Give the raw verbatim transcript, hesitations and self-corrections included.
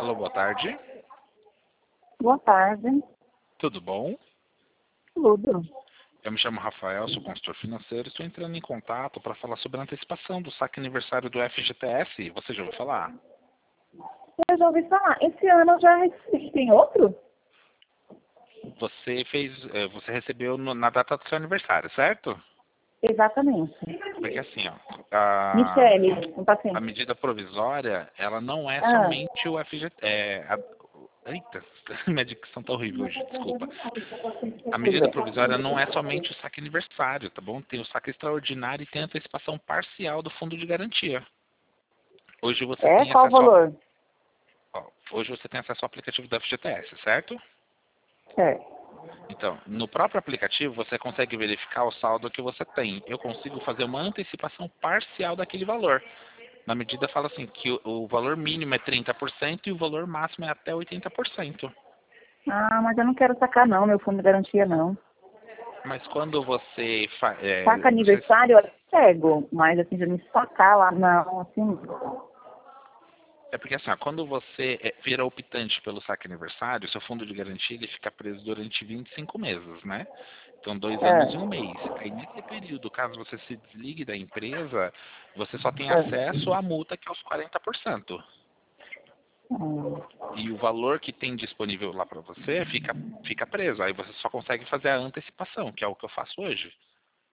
Alô, boa tarde. Boa tarde. Tudo bom? Tudo. Eu me chamo Rafael, sou consultor financeiro. Estou entrando em contato para falar sobre a antecipação do saque aniversário do F G T S. Você já ouviu falar? Eu já ouvi falar. Esse ano eu já recebi. Tem outro? Você fez, eh, você recebeu no- na data do seu aniversário, certo? Exatamente. Porque assim, ó, a, Michele, um a paciente. medida provisória, ela não é Ah. somente o F G T S. É, a, eita, minha dicção tá horrível hoje, desculpa. A Tudo medida bem. provisória não é somente o saque aniversário, tá bom? Tem o saque extraordinário e tem a antecipação parcial do fundo de garantia. Hoje você É? tem Qual o acesso ao, valor? ó, hoje você tem acesso ao aplicativo do F G T S, certo? Certo. Então, no próprio aplicativo você consegue verificar o saldo que você tem. Eu consigo fazer uma antecipação parcial daquele valor. Na medida fala assim que o, o valor mínimo é trinta por cento e o valor máximo é até oitenta por cento. Ah, mas eu não quero sacar não, meu fundo de garantia não. Mas quando você, fa, é, Saca você aniversário eu até pego, mas assim, de me sacar lá, não, assim. É porque assim, ó, quando você é, vira optante pelo saque aniversário, seu fundo de garantia ele fica preso durante vinte e cinco meses, né? Então, dois anos e um É. mês. Aí, nesse período, caso você se desligue da empresa, você só tem É. acesso à multa, que é os quarenta por cento. Hum. E o valor que tem disponível lá para você fica, fica preso. Aí você só consegue fazer a antecipação, que é o que eu faço hoje.